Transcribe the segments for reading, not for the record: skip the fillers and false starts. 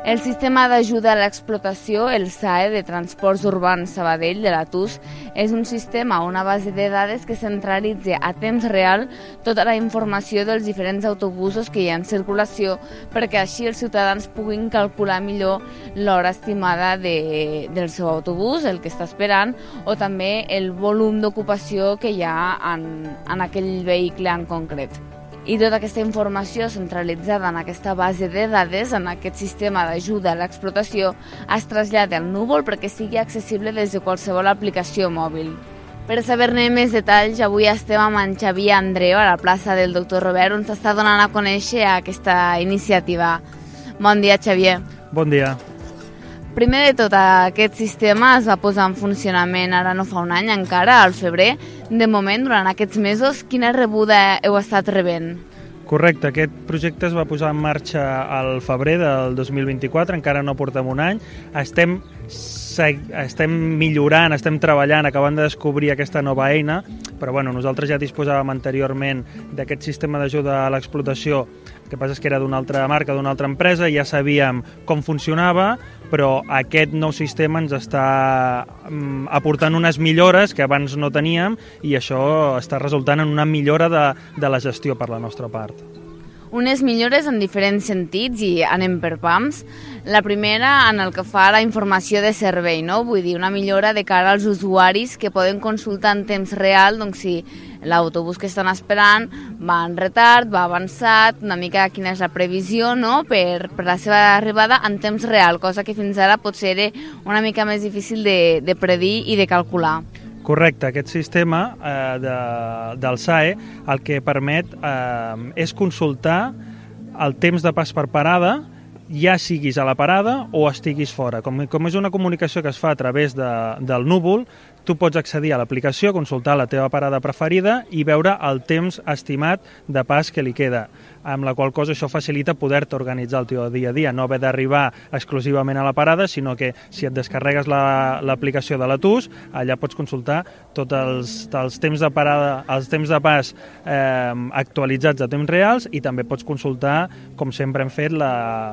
El sistema d'ajuda a l'explotació, el SAE, de Transports Urbans Sabadell, de la TUS, és un sistema, una base de dades que centralitza a temps real tota la informació dels diferents autobusos que hi ha en circulació, perquè així els ciutadans puguin calcular millor l'hora estimada del seu autobús, el que està esperant, o també el volum d'ocupació que hi ha en aquell vehicle en concret. I tota aquesta informació centralitzada en aquesta base de dades, en aquest sistema d'ajuda a l'explotació, es trasllada al núvol perquè sigui accessible des de qualsevol aplicació mòbil. Per saber-ne més detalls, avui estem amb en Xavier Andreu a la plaça del Dr. Robert, on s'està donant a conèixer aquesta iniciativa. Bon dia, Xavier. Bon dia. Primer de tot, aquest sistema es va posar en funcionament ara no fa un any encara, al febrer. De moment, durant aquests mesos, quina rebuda heu estat rebent? Correcte, aquest projecte es va posar en marxa al febrer del 2024, encara no portem un any. Estem millorant, estem treballant, acabant de descobrir aquesta nova eina, però nosaltres ja disposàvem anteriorment d'aquest sistema d'ajuda a l'explotació. El que passa és que era d'una altra marca, d'una altra empresa, ja sabíem com funcionava, però aquest nou sistema ens està aportant unes millores que abans no teníem i això està resultant en una millora de la gestió per la nostra part. Unes millores en diferents sentits i anem per pams. La primera en el que fa la informació de servei, no? Vull dir, una millora de cara als usuaris que poden consultar en temps real si l'autobús que estan esperant va en retard, va avançat, una mica quina és la previsió, no? per la seva arribada en temps real, cosa que fins ara potser era una mica més difícil de predir i de calcular. Correcte, aquest sistema del SAE el que permet és consultar el temps de pas per parada, ja siguis a la parada o estiguis fora. Com és una comunicació que es fa a través del núvol, tu pots accedir a l'aplicació, consultar la teva parada preferida i veure el temps estimat de pas que li queda, amb la qual cosa això facilita poder-te organitzar el teu dia a dia, no haver d'arribar exclusivament a la parada, sinó que si et descarregues l'aplicació de la TUS, allà pots consultar tots els temps de parada, els temps de pas actualitzats a temps reals i també pots consultar, com sempre hem fet,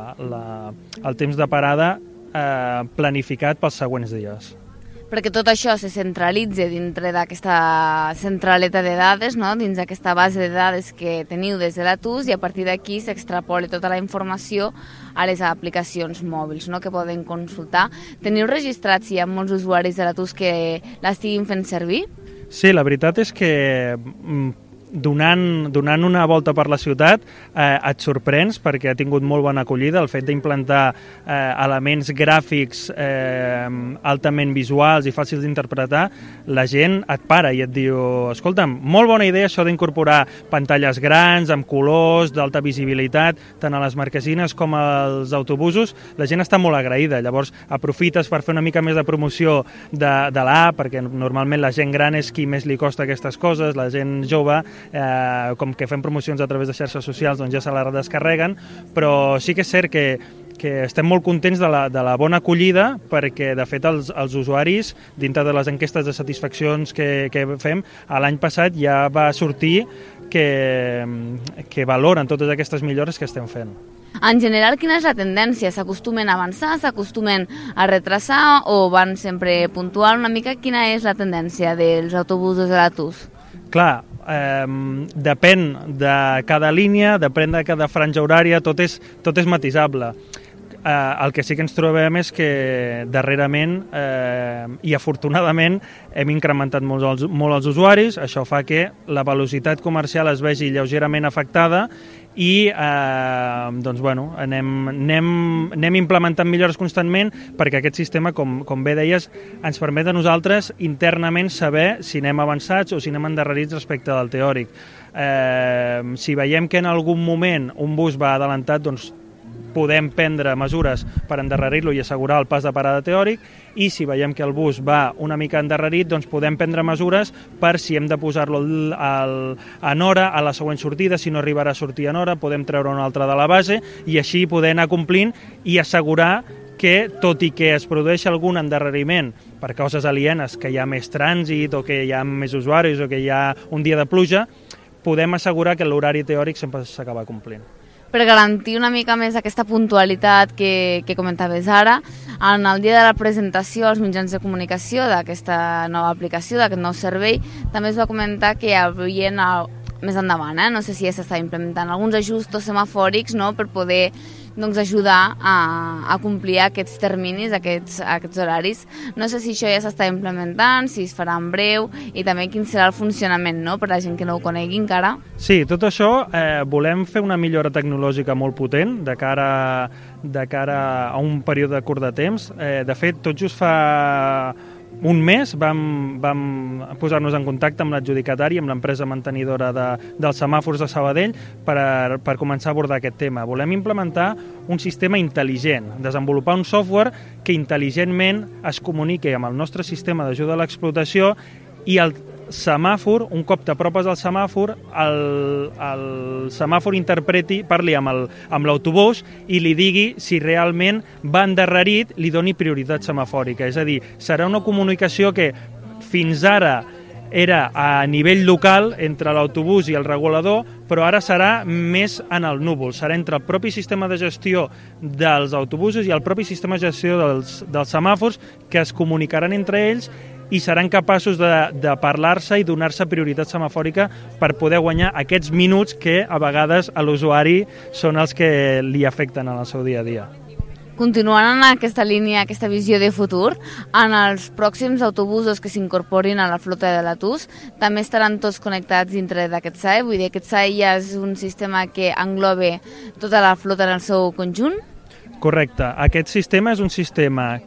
el temps de parada planificat pels següents dies. Perquè tot això se centralitza dintre d'aquesta centraleta de dades, no? Dins d'aquesta base de dades que teniu des de la TUS i a partir d'aquí s'extrapola tota la informació a les aplicacions mòbils, no? Que poden consultar. Teniu registrat si hi ha molts usuaris de la TUS que l'estiguin fent servir? Sí, la veritat és que donant una volta per la ciutat et sorprens perquè ha tingut molt bona acollida el fet d'implantar elements gràfics altament visuals i fàcils d'interpretar. La gent et para i et diu, escolta'm, molt bona idea això d'incorporar pantalles grans, amb colors, d'alta visibilitat, tant a les marquesines com als autobusos. La gent està molt agraïda, llavors aprofites per fer una mica més de promoció de l'app, perquè normalment la gent gran és qui més li costa aquestes coses, la gent jove com que fem promocions a través de xarxes socials doncs ja se la descarreguen, però sí que és cert que estem molt contents de la bona acollida perquè de fet els usuaris dintre de les enquestes de satisfaccions que fem l'any passat ja va sortir que valoren totes aquestes millores que estem fent. En general, quina és la tendència? S'acostumen a avançar, s'acostumen a retrasar o van sempre puntual? Una mica quina és la tendència dels autobusos de la TUS? Clar, depèn de cada línia, depèn de cada franja horària, tot és matisable. El que sí que ens trobem és que darrerament i afortunadament hem incrementat molt els usuaris, això fa que la velocitat comercial es vegi lleugerament afectada i anem implementant millores constantment perquè aquest sistema, com bé deies, ens permet a nosaltres internament saber si anem avançats o si anem endarrerits respecte del teòric. Si veiem que en algun moment un bus va adelantat, doncs podem prendre mesures per endarrerir-lo i assegurar el pas de parada teòric i si veiem que el bus va una mica endarrerit, doncs podem prendre mesures per si hem de posar-lo en hora a la següent sortida, si no arribarà a sortir en hora, podem treure una altra de la base i així poder anar complint i assegurar que, tot i que es produeix algun endarreriment per causes alienes, que hi ha més trànsit o que hi ha més usuaris o que hi ha un dia de pluja, podem assegurar que l'horari teòric sempre s'acaba complint. Per garantir una mica més aquesta puntualitat que comentaves ara, en el dia de la presentació als mitjans de comunicació d'aquesta nova aplicació, d'aquest nou servei, també es va comentar que hi havia més endavant, no sé si ja s'està implementant alguns ajustos semafòrics, no?, per poder ajudar a complir aquests terminis, aquests horaris. No sé si això ja s'està implementant, si es farà en breu i també quin serà el funcionament, no?, per la gent que no ho conegui encara. Sí, tot això volem fer una millora tecnològica molt potent de cara a un període curt de temps. De fet, tot just fa un mes vam posar-nos en contacte amb l'adjudicatari, amb l'empresa mantenidora dels semàfors de Sabadell per començar a abordar aquest tema. Volem implementar un sistema intel·ligent, desenvolupar un software que intel·ligentment es comuniqui amb el nostre sistema d'ajuda a l'explotació i el semàfor, un cop t'apropes al semàfor, el semàfor parli amb l'autobús i li digui si realment va endarrerit, li doni prioritat semafòrica. És a dir, serà una comunicació que fins ara era a nivell local entre l'autobús i el regulador, però ara serà més en el núvol. Serà entre el propi sistema de gestió dels autobusos i el propi sistema de gestió dels semàfors que es comunicaran entre ells i seran capaços de parlar-se i donar-se prioritat semafòrica per poder guanyar aquests minuts que a vegades a l'usuari són els que li afecten en el seu dia a dia. Continuant en aquesta línia, aquesta visió de futur, en els pròxims autobusos que s'incorporin a la flota de la TUS també estaran tots connectats dintre d'aquest SAE? Vull dir, aquest SAE ja és un sistema que engloba tota la flota en el seu conjunt? Correcte. Aquest sistema és un sistema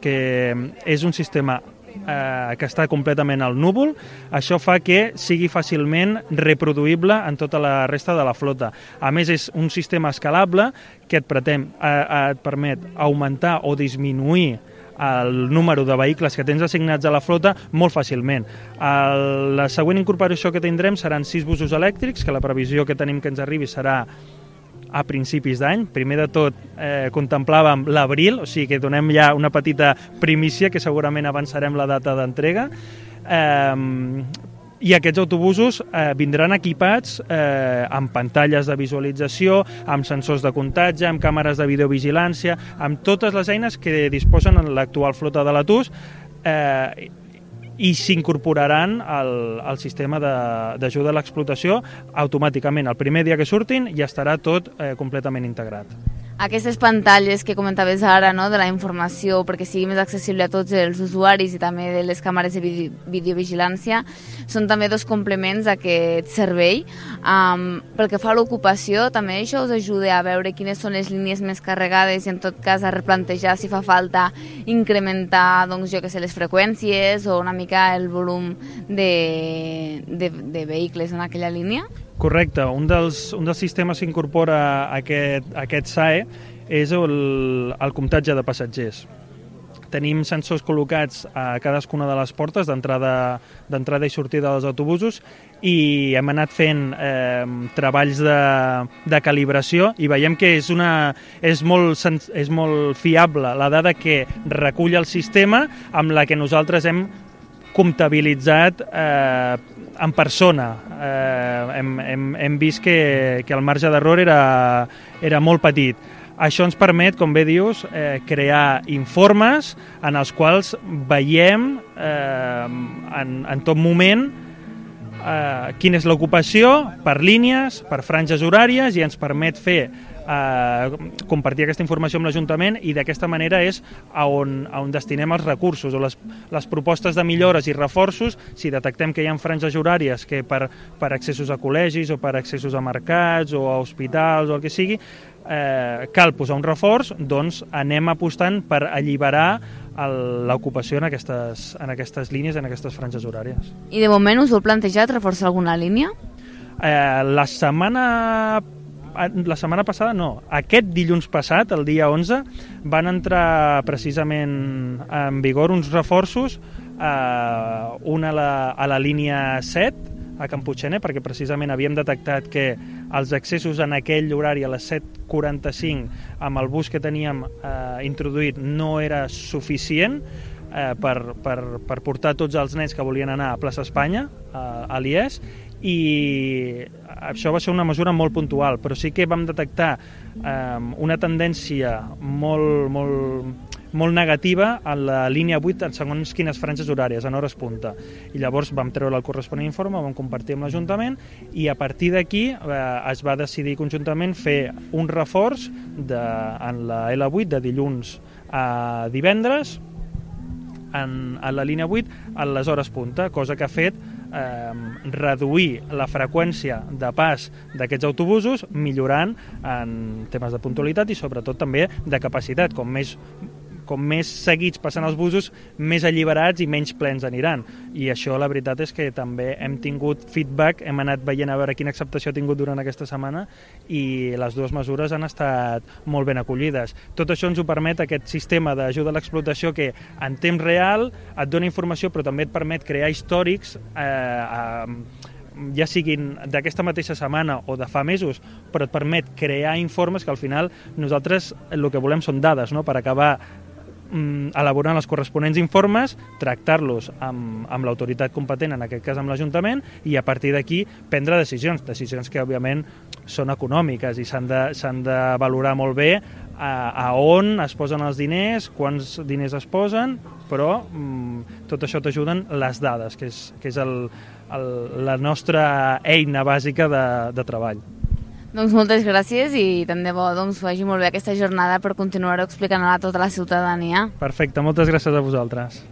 que està completament al núvol. Això fa que sigui fàcilment reproduïble en tota la resta de la flota. A més, és un sistema escalable que et permet augmentar o disminuir el número de vehicles que tens assignats a la flota molt fàcilment. La següent incorporació que tindrem seran 6 busos elèctrics, que la previsió que tenim que ens arribi serà a principis d'any. Primer de tot contemplàvem l'abril, o sigui que donem ja una petita primícia que segurament avançarem la data d'entrega. I aquests autobusos vindran equipats amb pantalles de visualització, amb sensors de comptatge, amb càmeres de videovigilància, amb totes les eines que disposen en l'actual flota de la TUS i s'incorporaran al sistema d'ajuda a l'explotació automàticament. El primer dia que surtin ja estarà tot completament integrat. Aquestes pantalles que comentaves ara, no?, de la informació perquè sigui més accessible a tots els usuaris i també de les càmeres de videovigilància són també dos complements d'aquest servei. Pel que fa a l'ocupació, també això us ajuda a veure quines són les línies més carregades i en tot cas a replantejar si fa falta incrementar, doncs, les freqüències o una mica el volum de vehicles en aquella línia? Correcte. Un dels sistemes que incorpora aquest SAE és el comptatge de passatgers. Tenim sensors col·locats a cadascuna de les portes d'entrada i sortida dels autobusos i hem anat fent treballs de calibració i veiem que és molt fiable la dada que recull el sistema amb la que nosaltres hem comptabilitzat en persona. Hem vist que el marge d'error era molt petit. Això ens permet, com bé dius, crear informes en els quals veiem en tot moment quina és l'ocupació per línies, per franges horàries i ens permet compartir aquesta informació amb l'Ajuntament i d'aquesta manera és on destinem els recursos o les propostes de millores i reforços. Si detectem que hi ha franges horàries que per accessos a col·legis o per accessos a mercats o a hospitals o el que sigui cal posar un reforç, doncs anem apostant per alliberar l'ocupació en aquestes línies, en aquestes franges horàries. I de moment us heu plantejat reforçar alguna línia? La setmana passada no. Aquest dilluns passat, el dia 11, van entrar precisament en vigor uns reforços, un a la línia 7, a Can Puiggener, perquè precisament havíem detectat que els accessos en aquell horari a les 7:45 amb el bus que teníem introduït no era suficient per portar tots els nens que volien anar a Plaça Espanya, a l'IES, i això va ser una mesura molt puntual, però sí que vam detectar una tendència molt negativa a la línia 8 en segons quines franges horàries, en hores punta. I llavors vam treure el corresponent informe, vam compartir amb l'Ajuntament i a partir d'aquí es va decidir conjuntament fer un reforç en la L8 de dilluns a divendres a la línia 8 a les hores punta, cosa que ha fet reduir la freqüència de pas d'aquests autobusos, millorant en temes de puntualitat i sobretot també de capacitat. Com més seguits passen els busos, més alliberats i menys plens aniran. I això la veritat és que també hem tingut feedback, hem anat veient a veure quina acceptació ha tingut durant aquesta setmana i les dues mesures han estat molt ben acollides. Tot això ens ho permet aquest sistema d'ajuda a l'explotació que en temps real et dona informació però també et permet crear històrics ja siguin d'aquesta mateixa setmana o de fa mesos, però et permet crear informes que al final nosaltres el que volem són dades, no? Per acabar elaborant els corresponents informes, tractar-los amb l'autoritat competent, en aquest cas amb l'Ajuntament, i a partir d'aquí prendre decisions que òbviament són econòmiques i s'han de valorar molt bé a on es posen els diners, quants diners es posen, però tot això t'ajuden les dades, que és la nostra eina bàsica de treball. Doncs moltes gràcies i tant de bo vagi molt bé aquesta jornada per continuar-ho explicant a tota la ciutadania. Perfecte, moltes gràcies a vosaltres.